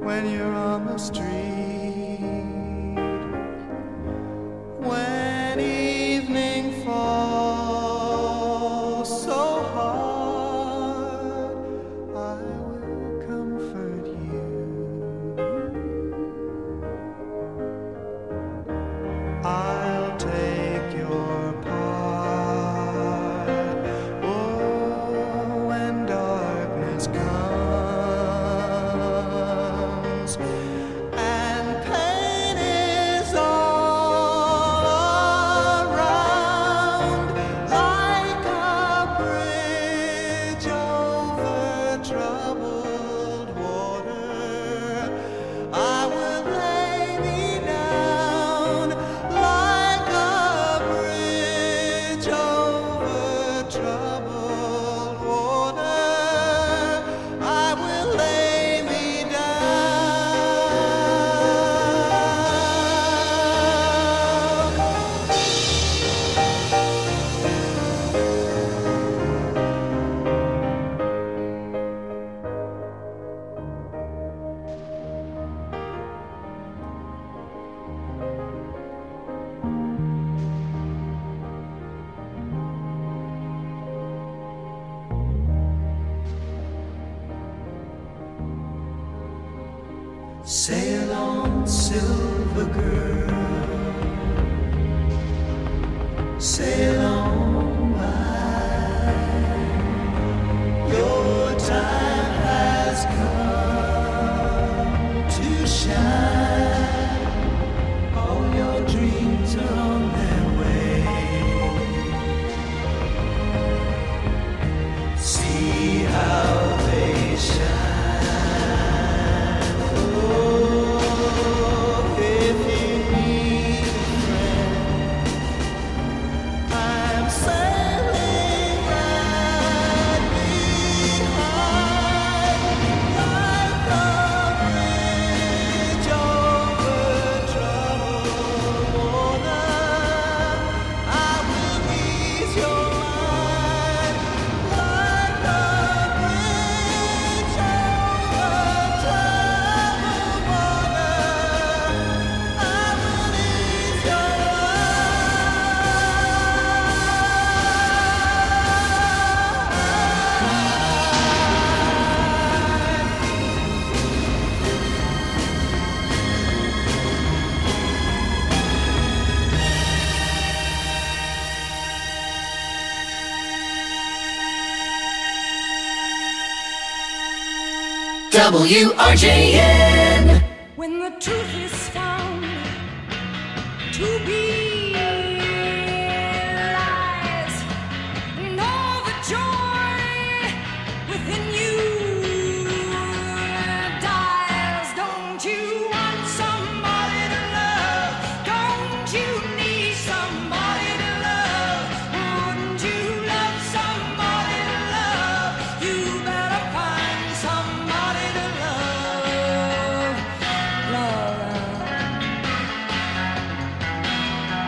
when you're on the street. When evening falls so hard, I will comfort you. I'll take your part. Oh, when darkness comes and pain is all around, like a bridge over troubled water, I will lay me down like a bridge over troubled water. I will lay me sail on, silver girl, sail on by. Your time has come to shine. All your dreams are on their way. See how they shine. WRJN. When the truth is found to be lies, and all the joy within you dies. Don't you want somebody to love? Don't you need somebody to love? Wouldn't you love somebody to love? You better find somebody to love. Love.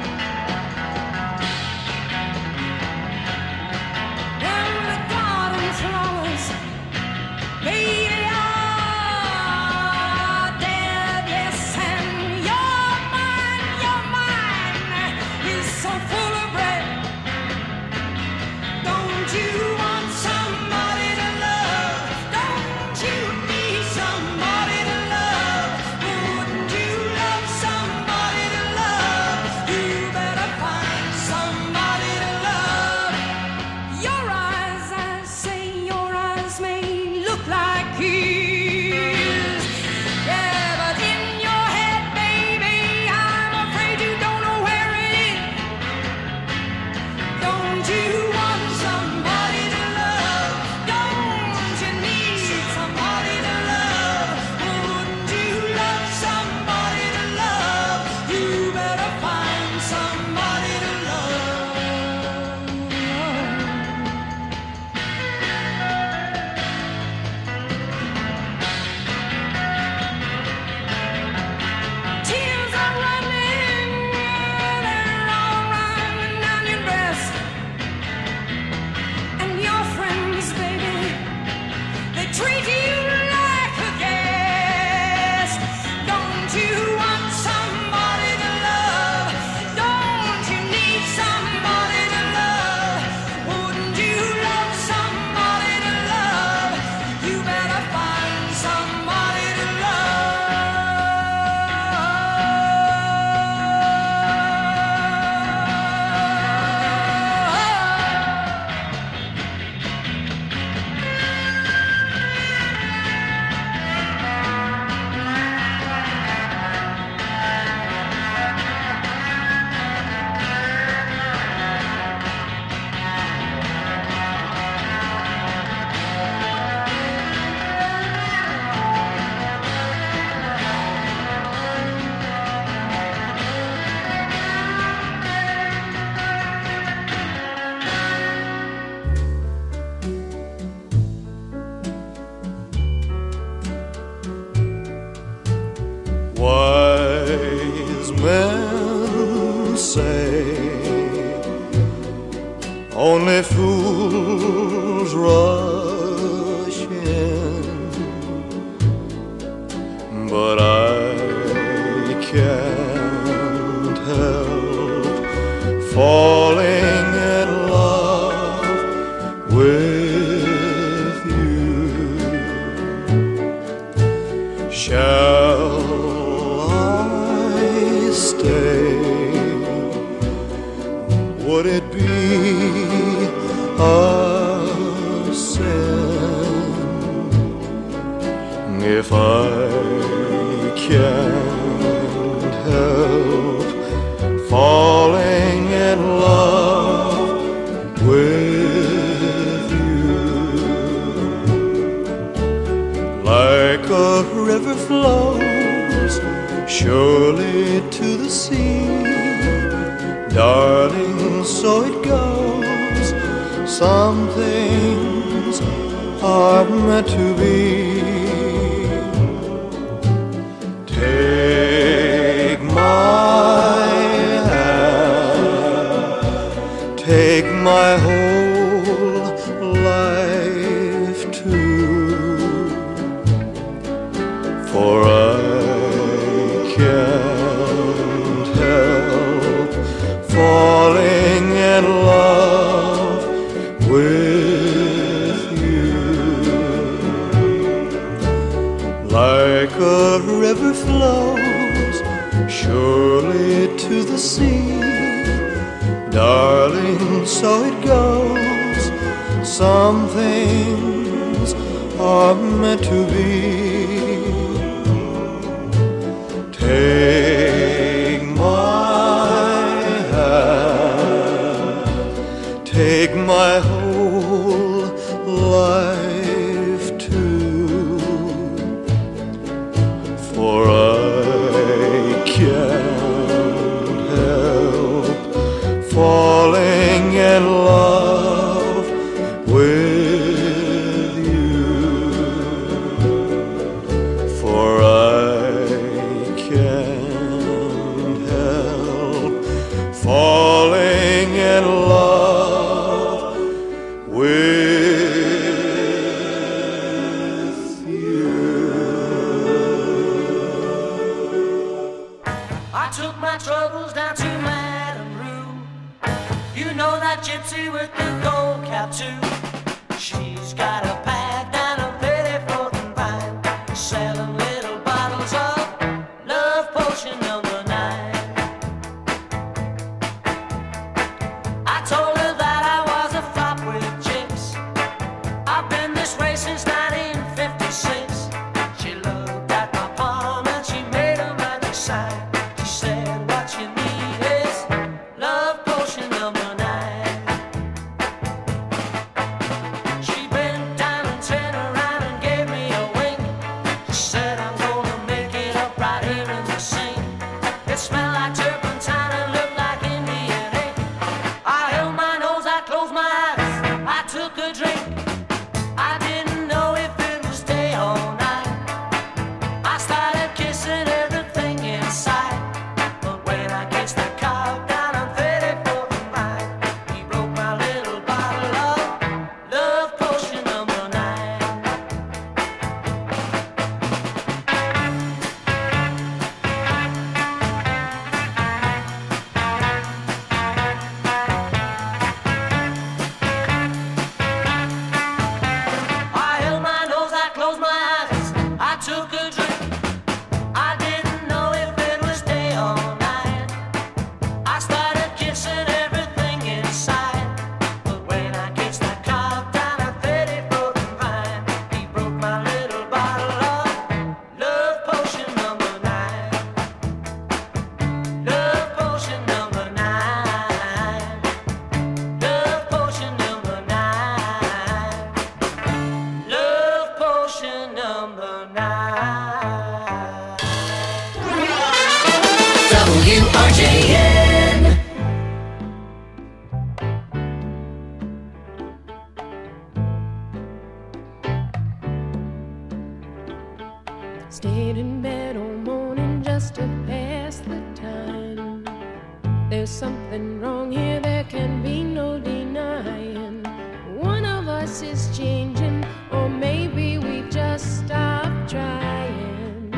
men say only fools rush in, but I can't help falling in love with you. Shall I stay? Would it be a sin if I can't help falling in love with you? Like a river flows surely to the sea, darling, so it goes. Some things are meant to be. Take my hand, take my whole life too, for I can't help falling in love with you. Like a river flows surely to the sea, darling, so it goes. Some things are meant to be. Take my hand, take my whole life too, for I can't help falling in love with you, for I can't help falling in love with you. I took my troubles down to Madame Rue. You know that gypsy with the gold cap too. She's got a pad down a 34th and Vine, selling little bottles of love potion number 9. I told her that I was a flop with chicks. I've been this way since 1956. She looked at my palm and she made a magic sign. She said, what you need is love potion number 9. She bent down and turned around and gave me a wink. She said, I'm gonna make it up right here in the sink. It smelled like turpentine and looked like Indian ink. I held my nose, I closed my eyes, I took a drink. I didn't know if it was day or night. I started kissing everything inside, but when I kissed the cow down on 34th and Vine, he broke my little bottle of love potion number 9. I held my nose, I closed my eyes, I took a drink. I didn't know if it was day or night. I started kissing everything inside, but when I kissed that cow down at 34th and Vine, he broke my little bottle of love potion number 9. Love potion number 9. Love potion number 9. Love potion number 9. WRJN. Stayed in bed all morning just to pass the time. There's something wrong here, there can be no denying. One of us is changing, or maybe we just stopped trying.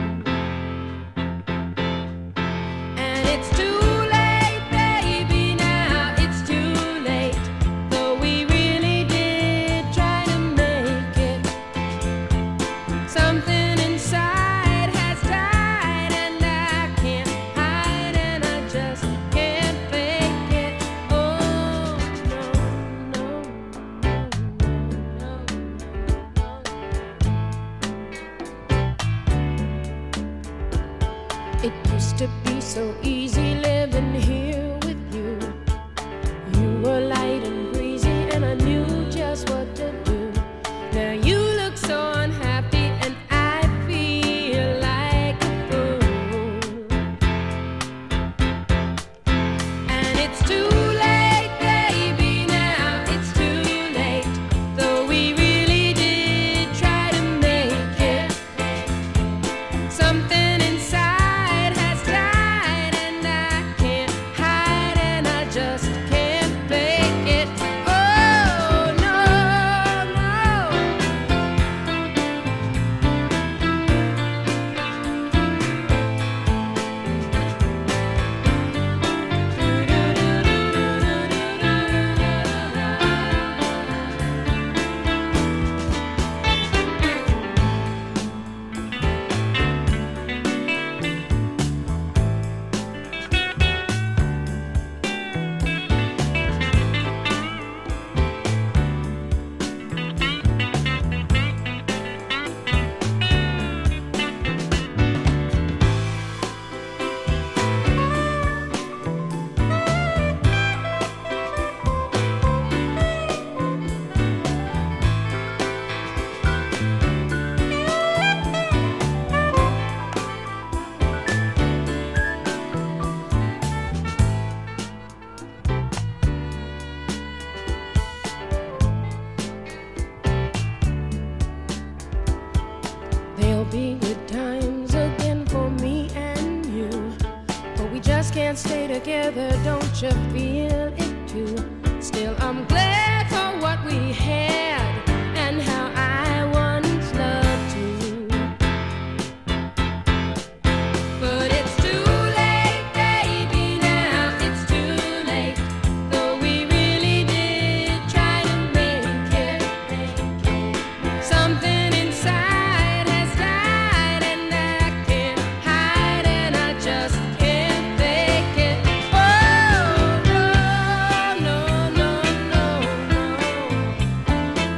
And it's too late, baby, now it's too late. Though we really did try to make it. Something inside has died, and I can't hide, and I just can't fake it. Oh, no, no, no, no, no. It used to be so easy living here with you. You were light and breezy, and I knew just what to do. Now you look so unhappy, and I feel like a fool. And it's too late, baby, now it's too late. Though we really did try to make it. Something inside has died, and I can't hide, and I just can't fake it. Oh, no, no. There'll be good times again for me and you, but we just can't stay together, don't you feel it too? Still, I'm glad for what we had and how I once loved you. But it's too late, baby, now it's too late. Though we really did try to make it. Something inside has died, and I can't hide, and I just can't fake it. Oh, no, no, no, no, no.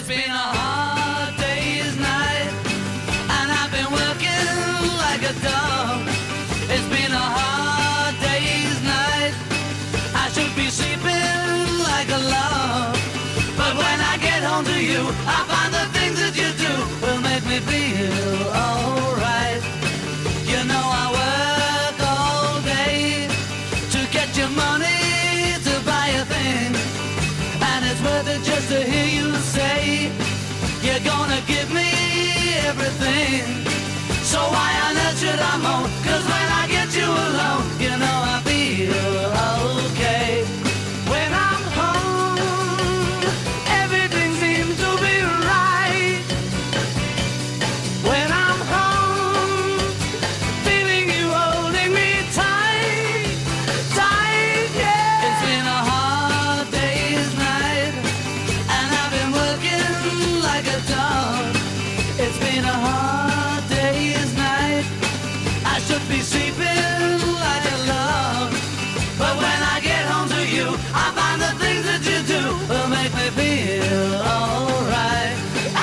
been a hard day's night, and I've been working like a dog. It's been a hard day's night. I should be sleeping like a log, but when I get home to you, I find the things that you do will make me feel alright. You know I work all day to get your money to buy a thing, and it's worth it just to hear you say you're gonna give me everything. So why on earth should I moan? 'Cause when I get you alone, you know I feel okay. When I'm home, everything seems to be right. When I'm home, feeling you holding me tight, tight, yeah. It's been a hard day's night, and I've been working like a dog. It's been a hard day's night. I should be sleeping like a log, but when I get home to you, I find the things that you do will make me feel alright.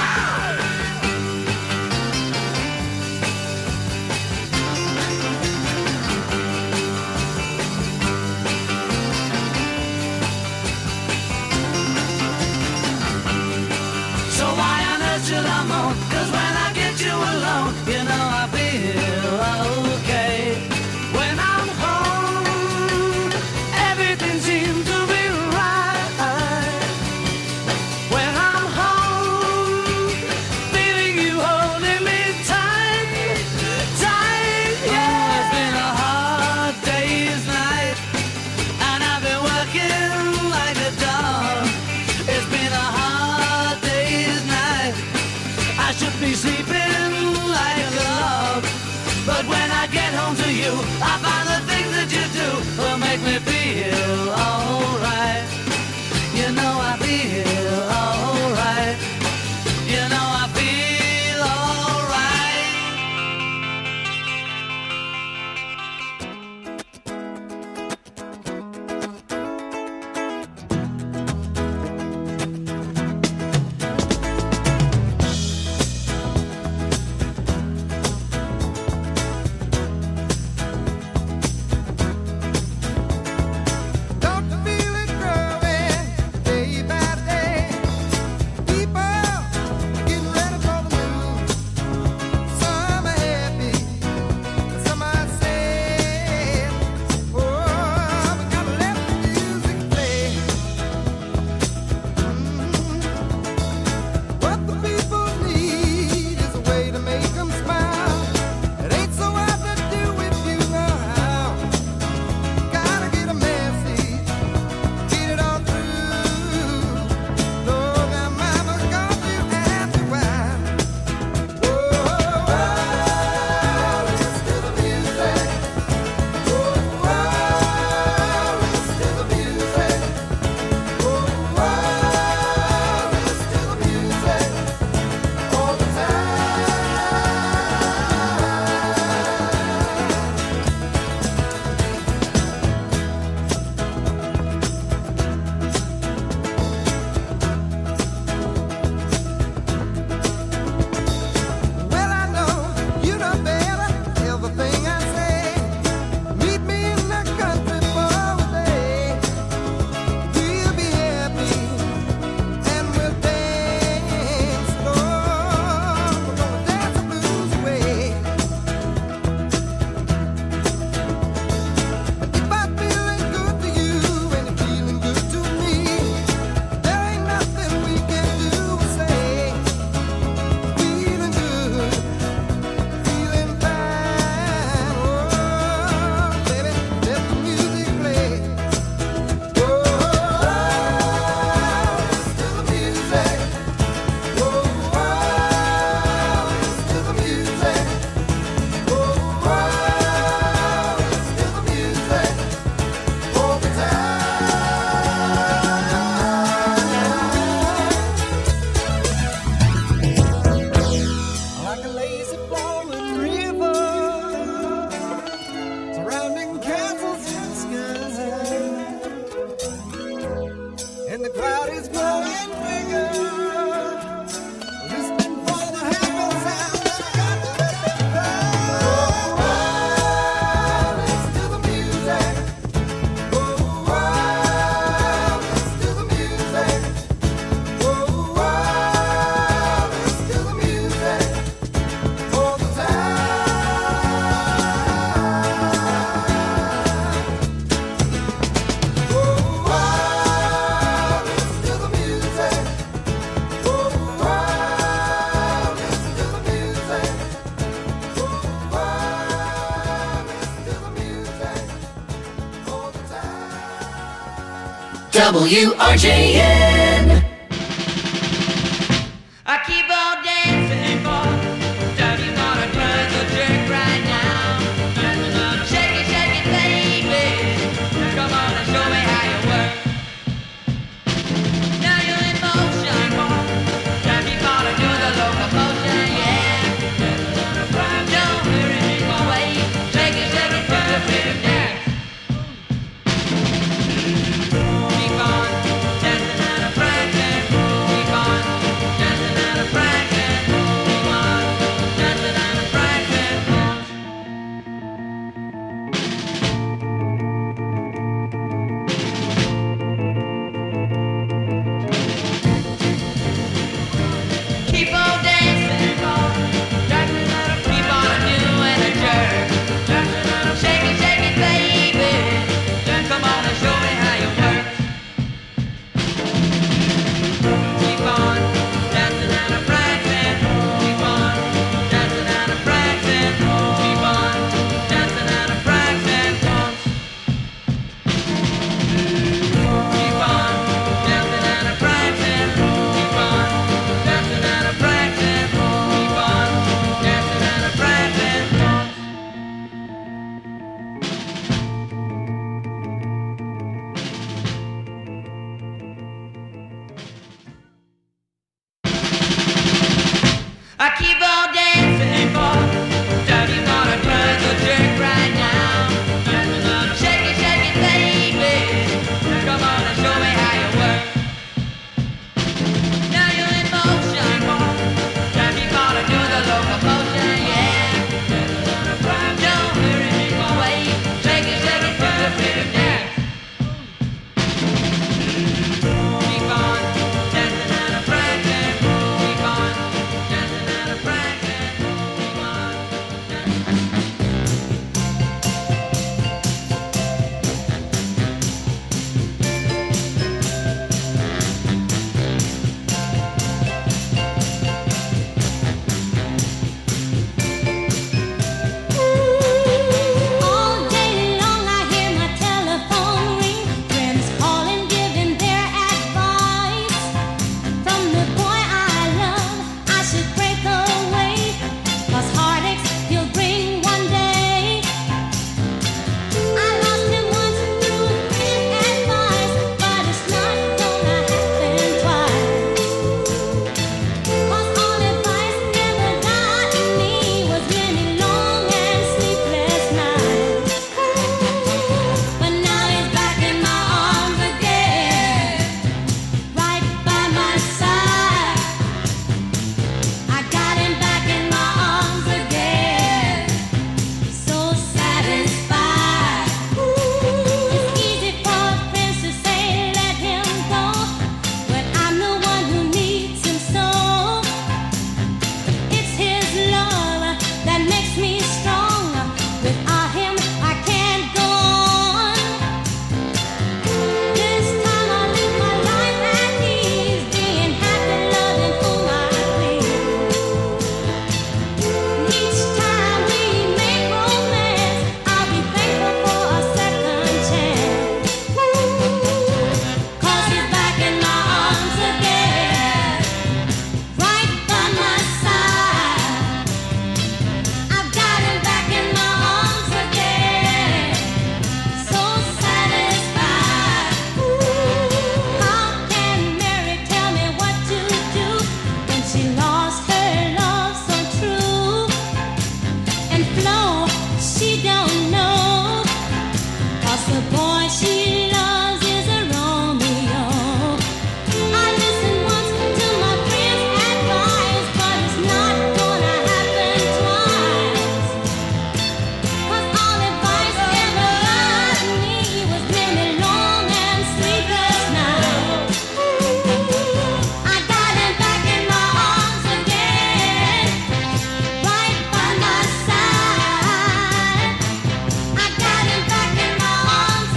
So why on earth should I moan? 'Cause when I get you alone, you know I feel okay. When I'm home, everything seems to be right. When I'm home, feeling you holding me tight, tight, yeah. It's been a hard day's night, and I've been working like a dog. It's been a hard day's night. I should be sleeping like a log, but when I get home to you, I find the things that you do will make me feel alright. You know I feel alright. You know I feel alright. WRJN. I keep on dancing for Daddy's gonna turn the jerk right now. Shake it, baby. Come on and show me how you work. Now you're in motion, Daddy's gonna do the locomotion, yeah. Don't hurry me away. Shake it, do the pretty dance. Keep on dancing and a practicing. Keep on dancing and a practicing. Keep on dancing and a practicing. Keep on dancing, dancing and a keep on doing a jerk. Shake it, baby. Come on and show me how you work. Keep on dancing and a practicing. Keep on dancing and a practicing. Keep on dancing and a practicing. Keep on dancing and a practicing. Keep on dancing and a practicing. Keep on dancing and a practicing. I keep on dancing for Daddy's gonna turn the jerk right now. Shake it, baby. Come on and show me how you work. Now you're in motion, Daddy's gonna do the locomotion, yeah. Don't hurry me away. Shake it, do the pretty dance. Keep on dancing and a practicing. Keep on dancing and a practicing. Keep on dancing. All day long I hear my telephone ring, friends calling, giving their advice. From the boy I love, I should break away, 'cause heartaches he'll bring one day. I lost him once through friend advice, but it's not gonna happen twice. 'Cause all advice ever got me was many long and sleepless nights. But now he's back in my arms again, right by my side. I got him back in my arms again, so satisfied. It's easy for friends to say let him go, but I'm the one who needs him so. It's his love that makes me strong. Without him, I can't go on. This time I live my life at ease, being happy, loving whom I please. Each time we make romance, I'll be thankful for a second chance. 'Cause he's back in my arms again, right by my side. I've got him back in my arms again, so satisfied. How can Mary tell me what to do when she lost her love so true? And Flo, she don't know, 'cause the boy she loves is a Romeo. I listened once to my friend's advice, but it's not gonna happen twice. 'Cause all advice ever got me was many long and sleepless nights. I got him back in my arms again, right by my side. I got him back in my arms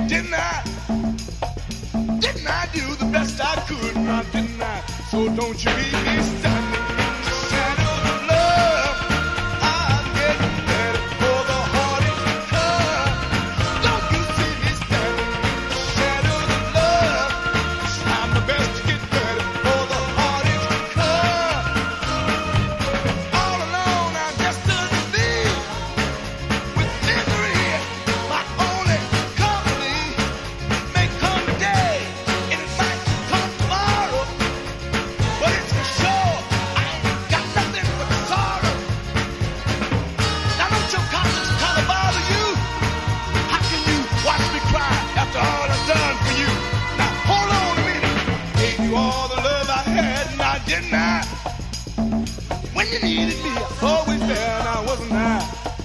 didn't I? Didn't I do the best I could? Now didn't I? So don't you leave me standing in the shadows of love. I'm getting ready for the heartache to come. Don't you see me standing in the shadows of love? I'm the best to get ready for the heartache to come. All alone I just stood to leave with misery, my only company. May come today, and it might come tomorrow, but it's for sure I ain't got nothing but sorrow. Now don't your conscience kind of bother you? How can you watch me cry after all I've done for you? Now hold on a minute. Gave you all the love I had, now didn't I? When you needed me, I was always there, now wasn't I?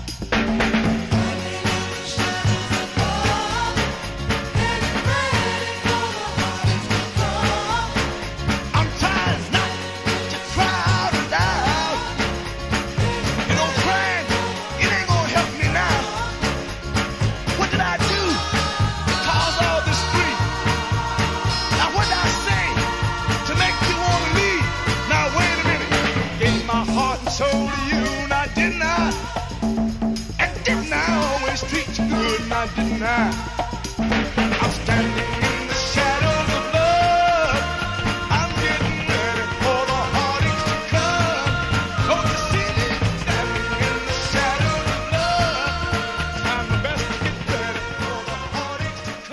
I'm trying not to cry out loud. You know, crying, it ain't gonna help me now. What did I do to cause all this grief? Now what did I say to make you want to leave? Now wait a minute. Gave my heart and soul to you, now didn't I? And didn't I always treat you good, now didn't I? I'm standing in the shadows of love. I'm getting ready for the heartaches to come. Don't you see me standing in the shadows of love? I'm the best to get ready for the heartaches to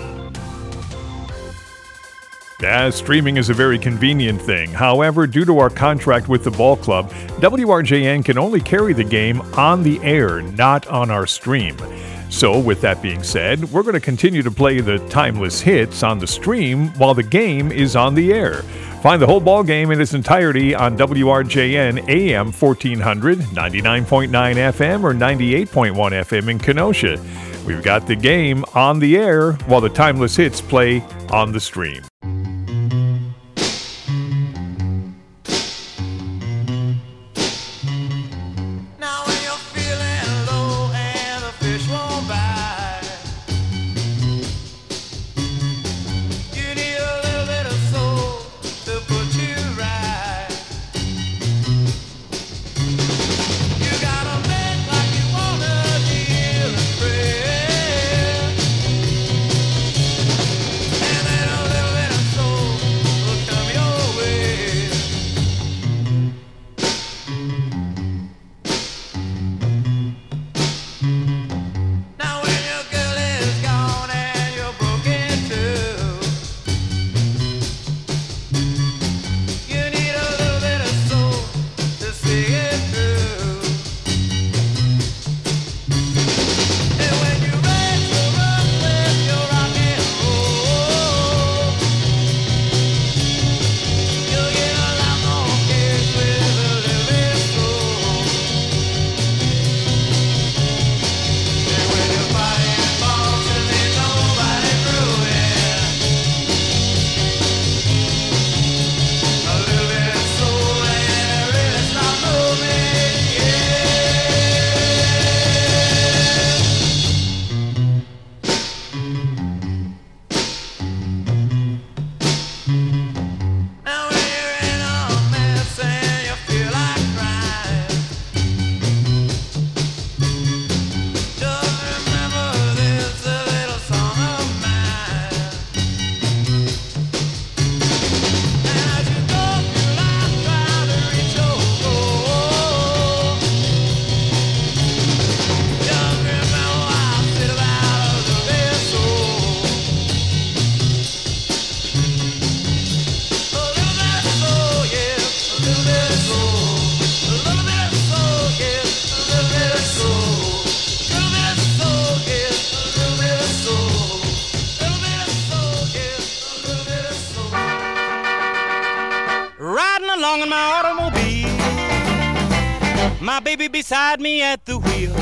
come. Yeah, streaming is a very convenient thing. However, due to our contract with the ball club, WRJN can only carry the game on the air, not on our stream. So, with that being said, we're going to continue to play the timeless hits on the stream while the game is on the air. Find the whole ball game in its entirety on WRJN AM 1400, 99.9 FM, or 98.1 FM in Kenosha. We've got the game on the air while the timeless hits play on the stream. Now when you're feeling low and the fish won't bite, you need a little bit of soul to put you right. You gotta make like you wanna deal and pray, and then a little bit of soul will come your way. Now when your girl is gone and you're broken too, you need a little bit of soul to see it through. And when you raise the roof with your rock and roll, you'll get a lot more kids with a little bit of soul. And when you're fighting balls and there's nobody through it, a little bit of soul and it really stop moving, Now when you're in a mess and you feel like crying, just remember this a little song of mine. And as you go through life trying to reach your goal, just remember I said about a little bit of soul. A little bit of soul, yeah, a little bit of soul. A little bit of soul, yeah, a little bit of soul. A little bit of soul, yeah, a little bit of soul. A little bit of soul, yeah, a little bit of soul. Riding along in my automobile, my baby beside me at the wheel.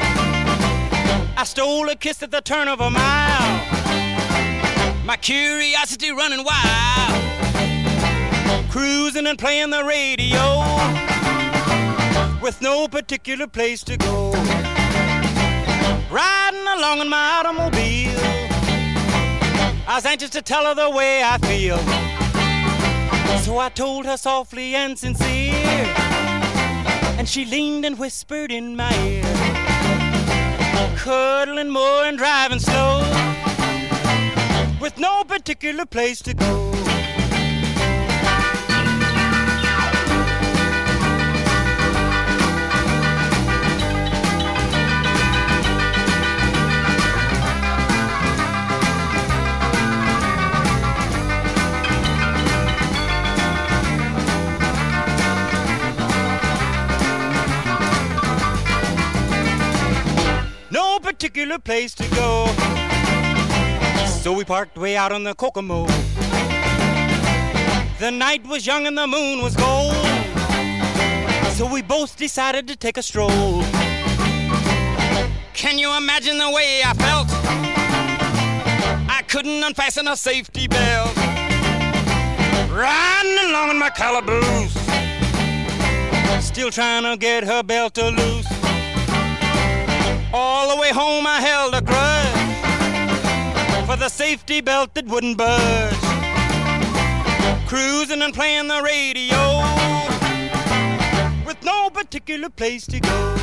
I stole a kiss at the turn of a mile, my curiosity running wild. Cruising and playing the radio with no particular place to go. Riding along in my automobile, was anxious to tell her the way I feel. So I told her softly and sincere, and she leaned and whispered in my ear, cuddling more and driving slow, with no particular place to go. No particular place to go. So we parked way out on the Kokomo. The night was young and the moon was gold, so we both decided to take a stroll. Can you imagine the way I felt? I couldn't unfasten a safety belt, riding along in my calaboose, still trying to get her belt to loose. All the way home I held a grudge for the safety belt that wouldn't budge. Cruising and playing the radio with no particular place to go.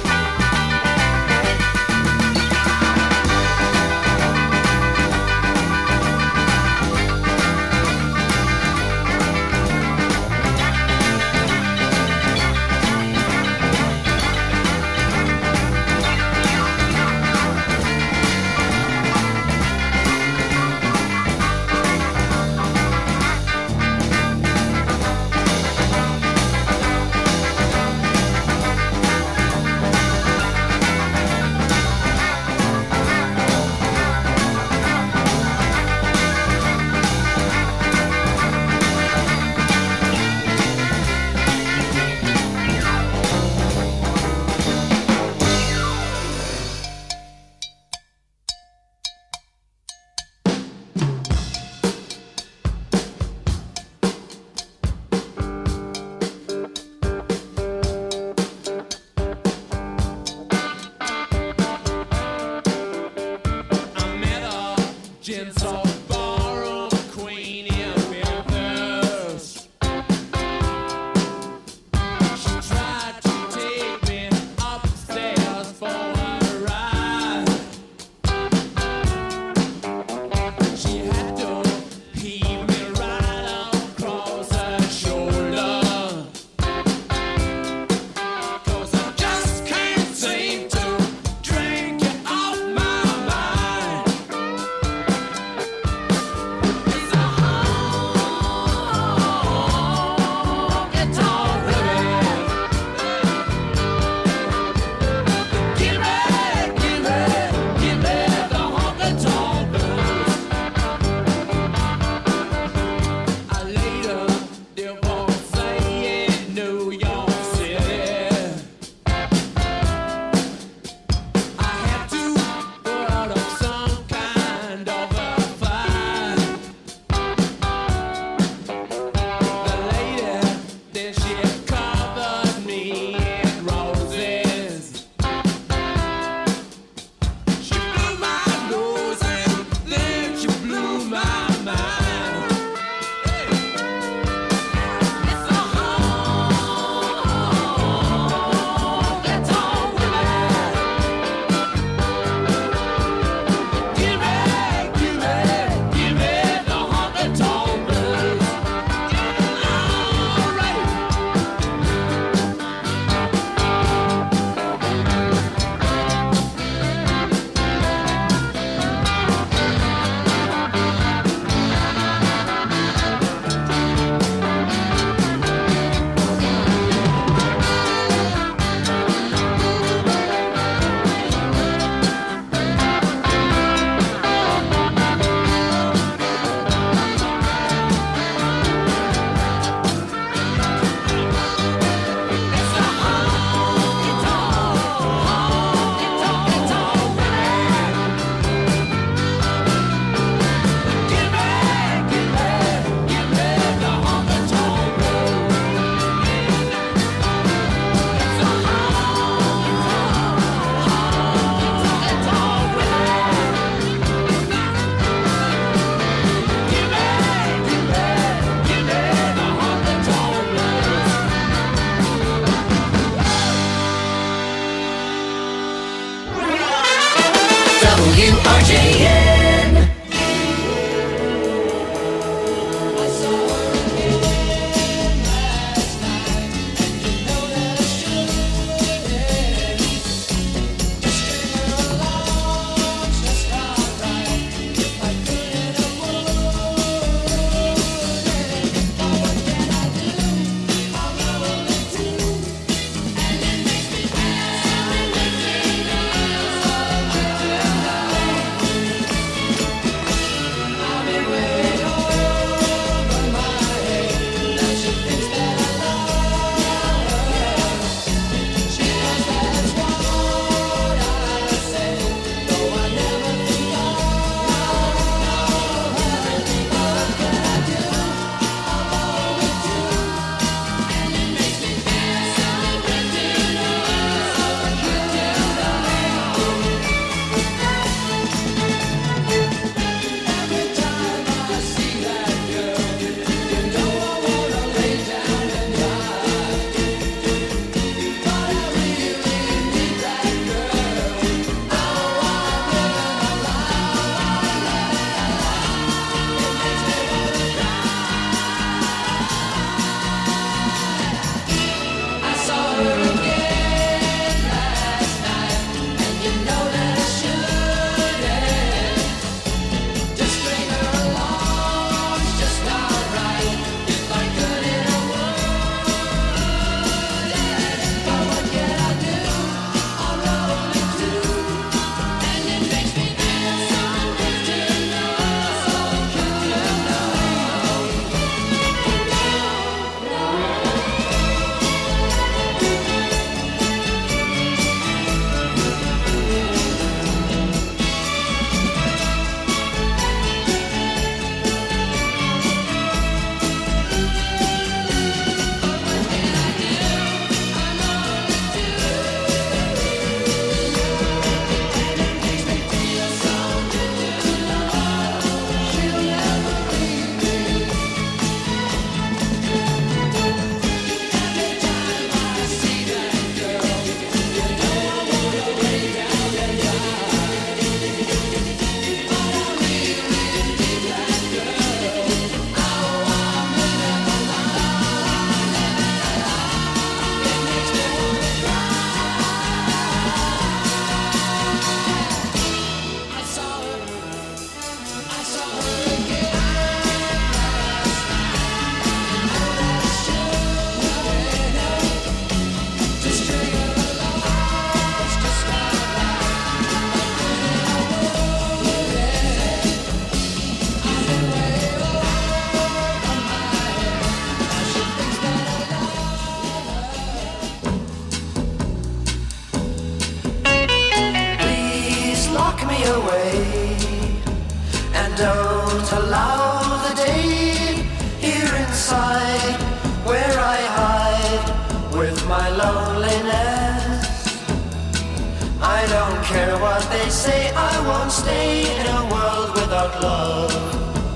allow the day here inside where I hide with my loneliness. I don't care what they say, I won't stay in a world without love.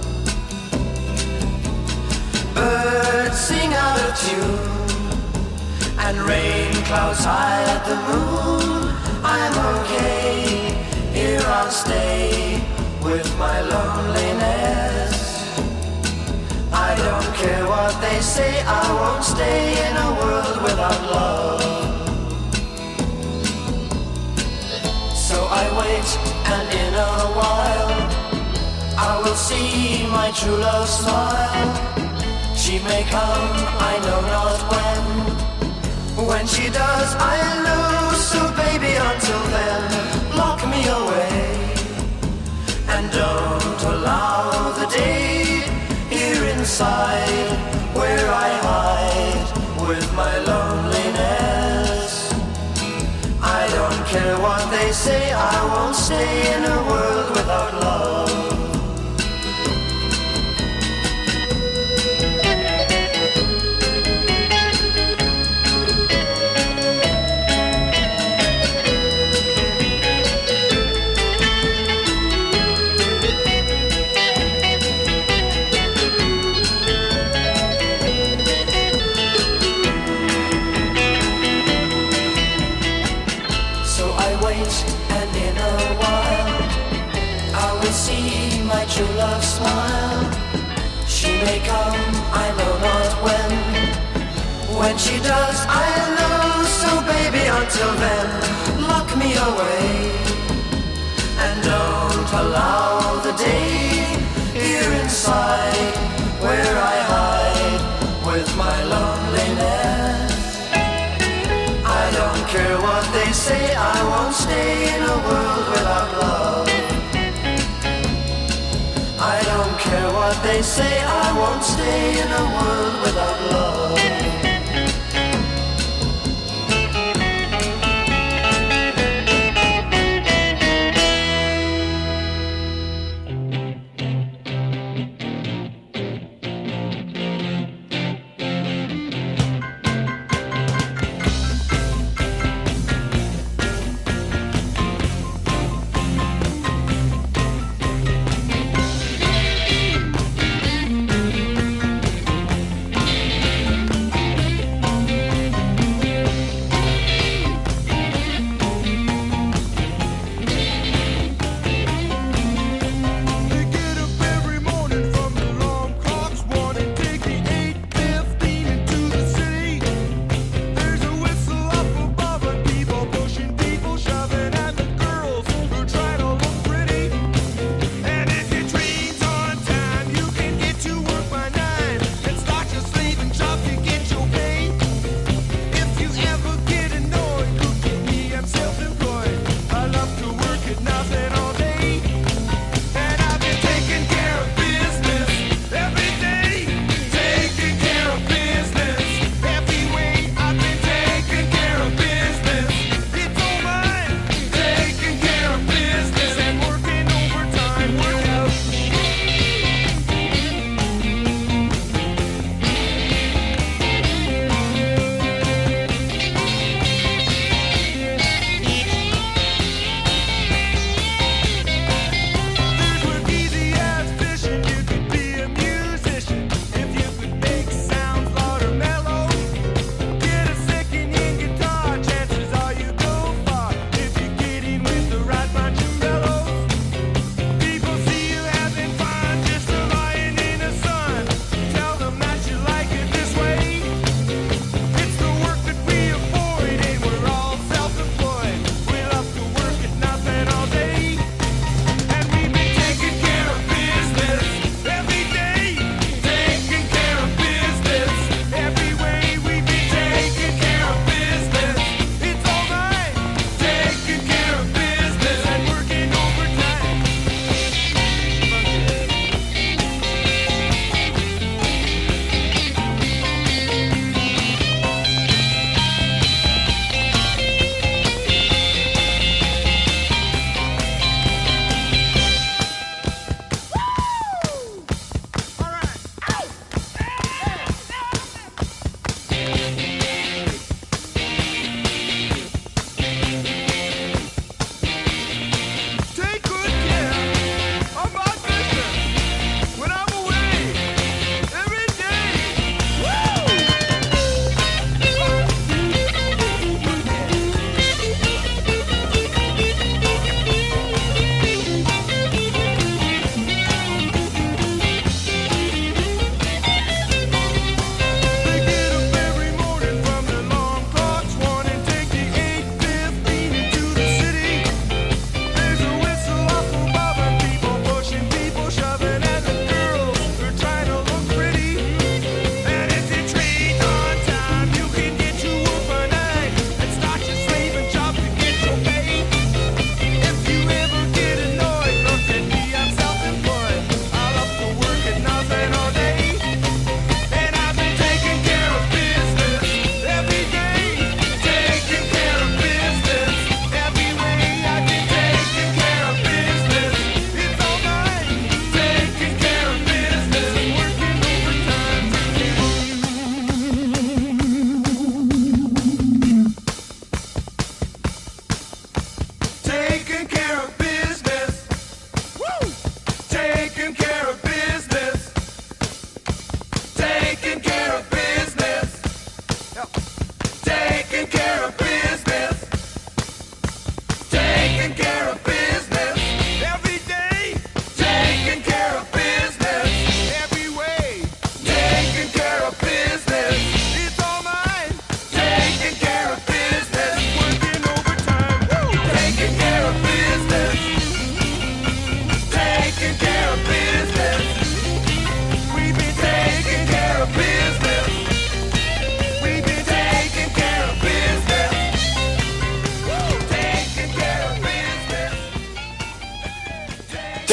Birds sing out of tune and rain clouds hide the moon. I'm okay, here I'll stay with my loneliness. I don't care what they say, I won't stay in a world without love. So I wait, and in a while I will see my true love smile. She may come, I know not when. When she does, I'll know. So baby, until then, lock me away and don't allow the day here inside where I hide with my loneliness. I don't care what they say, I won't stay in a world without love. My true love smile. She may come, I know not when. When she does, I'll know. So baby, until then, lock me away and don't allow the day here inside where I hide with my loneliness. I don't care what they say, I won't stay in a world without love. I don't care what they say, I won't stay in a world without love.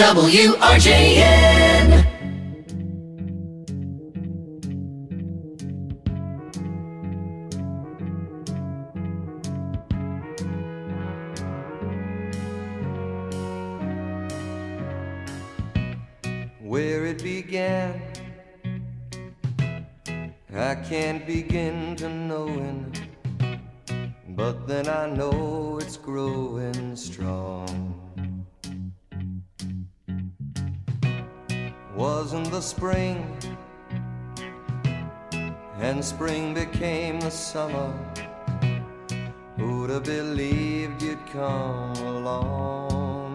WRJN. Where it began, I can't begin to knowing, but then I know it's growing strong. Wasn't the spring, and spring became the summer. Who'd have believed you'd come along?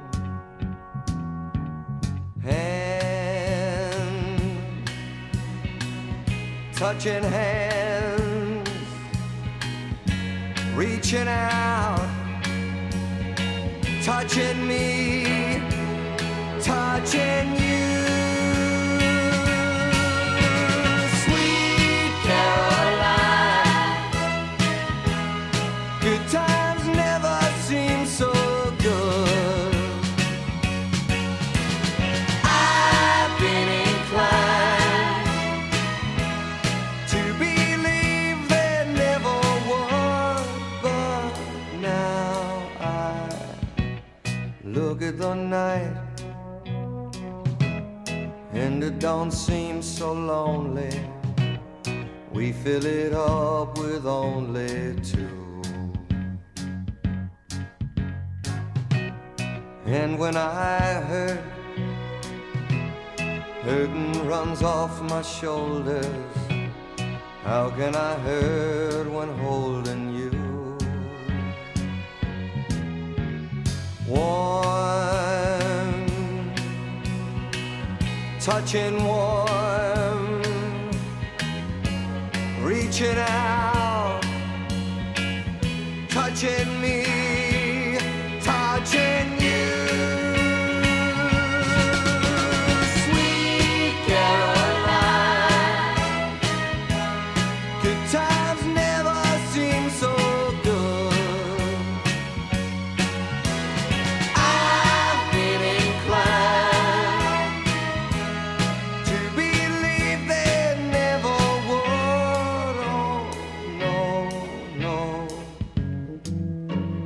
Hand, touching hands, reaching out, touching me, touching you. Sweet Caroline, good times never seem so good. I've been inclined to believe there never was, but now I look at the night and it don't seem so lonely. We fill it up with only two. And when I hurt, hurting runs off my shoulders. How can I hurt when holding you? Warm, touching warm, reaching out, touching me, touching you. Sweet Caroline, good times never seem so good. I've been inclined to believe there never would. Oh, no, no.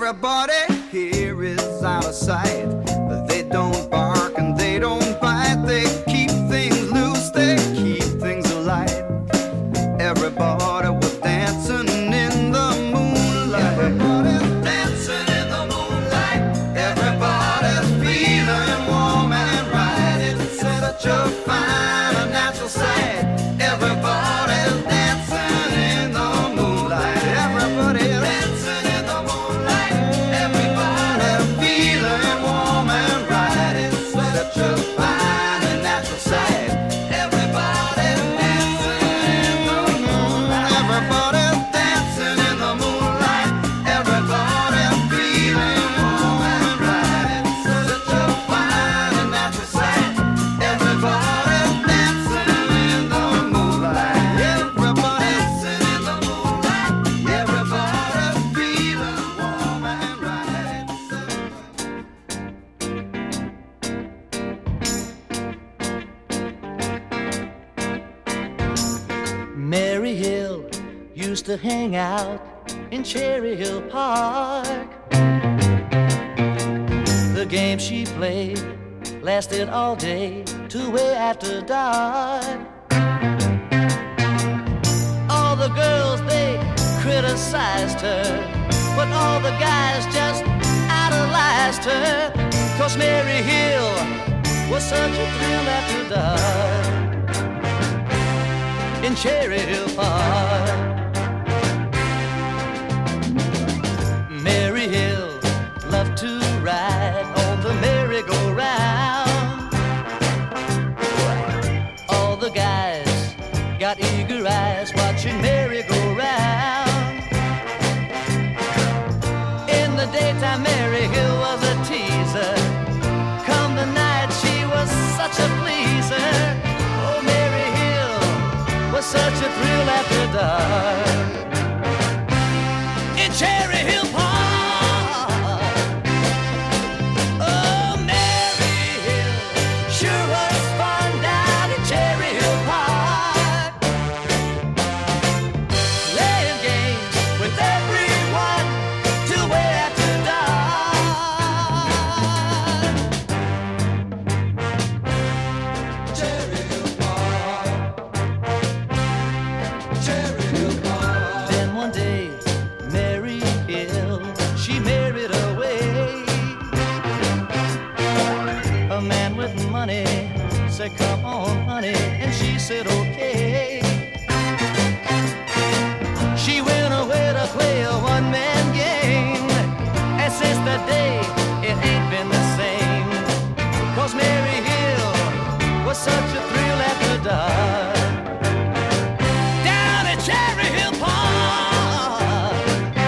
Everybody here is out of sight. They don't bark and they don't bite. They keep things loose, they keep things alight. Everybody was dancing in the moonlight. Everybody's dancing in the moonlight. Everybody's feeling warm and right. It's such a fine and natural sight. Everybody's dancing in the moonlight. Everybody's dancing in the moonlight. Everybody's feeling warm and right. It's such a fine and natural sight. Everybody's dancing in the moonlight. Everybody's dancing in the moonlight. Everybody's feeling warm and right. It's such a fine and natural sight. Everybody's dancing in the moonlight. Everybody's dancing in the moonlight. Everybody's feeling warm and right. Mary Hill used to hang out in Cherry Hill Park. The game she played lasted all day to way after dark. All the girls, they criticized her, but all the guys just idolized her. 'Cause Mary Hill was such a thrill after dark in Cherry Hill Park. Mary Hill loved to ride on the merry-go-round. All the guys got eager eyes watching Mary go round. In the daytime, Mary Hill was a teaser. Come the night, she was such a pleaser. Oh, Mary Hill was such a thrill after dark in Cherry Hill Park. Oh, Mary Hill sure was fun down in Cherry Hill Park, playing games with everyone till way after dark. Cherry Hill Park. Cherry Hill Park. Then one day, Mary Hill, she married away. A man with money said, "Come on, honey," and she said, "Okay." She went away to play a one-man game, and since that day, it ain't been the same. 'Cause Mary Hill was such a thrill after dark down at Cherry Hill Park.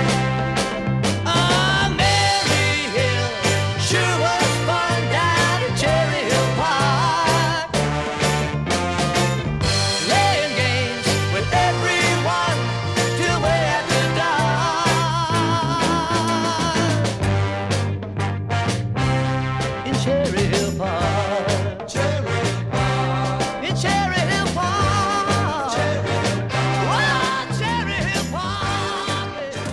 Ah, Mary Hill sure was fun down at Cherry Hill Park, playing games with everyone till way after dark in Cherry Hill Park. Cherry Hill Park. In Cherry Hill Park. Cherry Hill Park. Oh, Cherry Hill Park.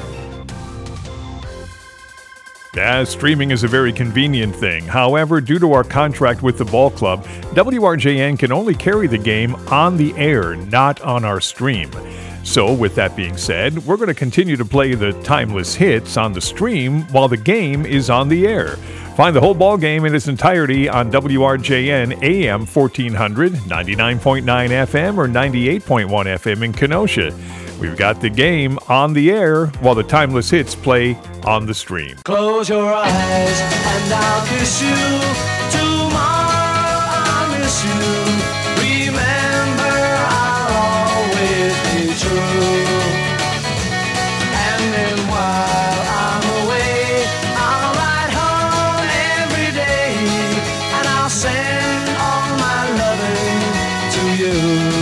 Yeah, streaming is a very convenient thing. However, due to our contract with the ball club, WRJN can only carry the game on the air, not on our stream. So, with that being said, we're going to continue to play the timeless hits on the stream while the game is on the air. Find the whole ball game in its entirety on WRJN AM 1400, 99.9 FM, or 98.1 FM in Kenosha. We've got the game on the air while the timeless hits play on the stream. Close your eyes and I'll kiss you. Tomorrow I'll miss you. Remember, I'll always be true. And then while I'm away, I'll ride home every day, and I'll send all my loving to you.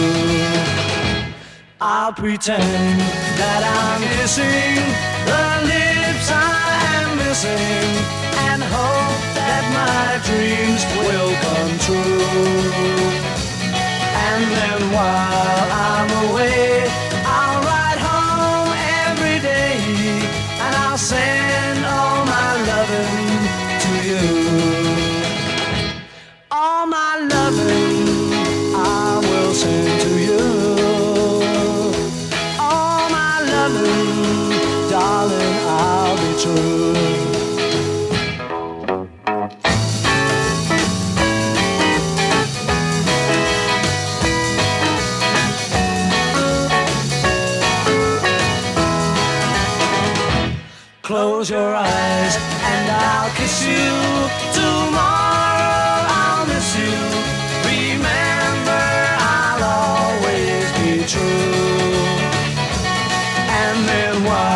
I'll pretend that I'm missing the lips I am missing, and hope that my dreams will come true. And then while I'm away, I'll ride home every day, and I'll send all darling, darling, I'll be true. Close your eyes and I'll kiss you. Tomorrow I'll miss you. Remember, I'll always be true. And then what?